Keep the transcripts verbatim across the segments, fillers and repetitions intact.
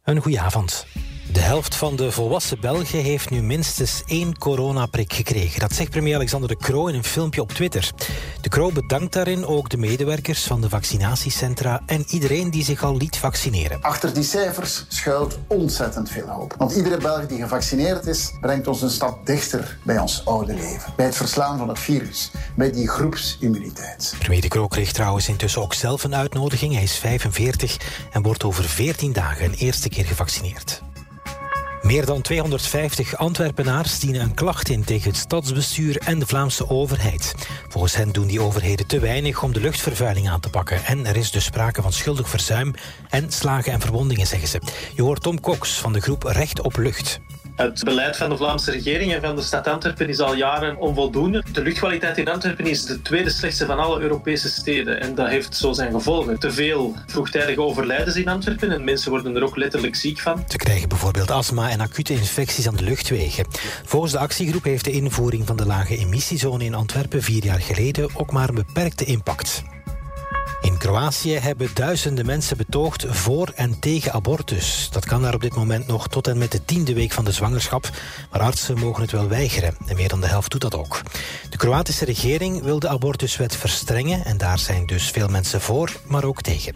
Een goeie avond. De helft van de volwassen Belgen heeft nu minstens één coronaprik gekregen. Dat zegt premier Alexander De Croo in een filmpje op Twitter. De Croo bedankt daarin ook de medewerkers van de vaccinatiecentra en iedereen die zich al liet vaccineren. Achter die cijfers schuilt ontzettend veel hoop. Want iedere Belg die gevaccineerd is, brengt ons een stap dichter bij ons oude leven. Bij het verslaan van het virus. Bij die groepsimmuniteit. Premier De Croo kreeg trouwens intussen ook zelf een uitnodiging. Hij is vijfenveertig en wordt over veertien dagen een eerste keer gevaccineerd. Meer dan tweehonderdvijftig Antwerpenaars dienen een klacht in tegen het stadsbestuur en de Vlaamse overheid. Volgens hen doen die overheden te weinig om de luchtvervuiling aan te pakken. En er is dus sprake van schuldig verzuim en slagen en verwondingen, zeggen ze. Je hoort Tom Cox van de groep Recht op Lucht. Het beleid van de Vlaamse regering en van de stad Antwerpen is al jaren onvoldoende. De luchtkwaliteit in Antwerpen is de tweede slechtste van alle Europese steden. En dat heeft zo zijn gevolgen. Te veel vroegtijdige overlijdens in Antwerpen en mensen worden er ook letterlijk ziek van. Ze krijgen bijvoorbeeld astma en acute infecties aan de luchtwegen. Volgens de actiegroep heeft de invoering van de lage emissiezone in Antwerpen vier jaar geleden ook maar een beperkte impact. In Kroatië hebben duizenden mensen betoogd voor en tegen abortus. Dat kan daar op dit moment nog tot en met de tiende week van de zwangerschap. Maar artsen mogen het wel weigeren. En meer dan de helft doet dat ook. De Kroatische regering wil de abortuswet verstrengen. En daar zijn dus veel mensen voor, maar ook tegen.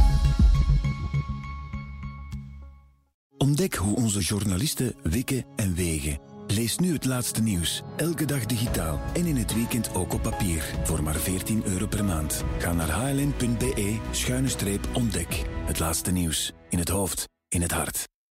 Ontdek hoe onze journalisten wikken en wegen. Lees nu het laatste nieuws. Elke dag digitaal. En in het weekend ook op papier. Voor maar veertien euro per maand. Ga naar hln punt be schuine streep ontdek. Het laatste nieuws. In het hoofd, in het hart.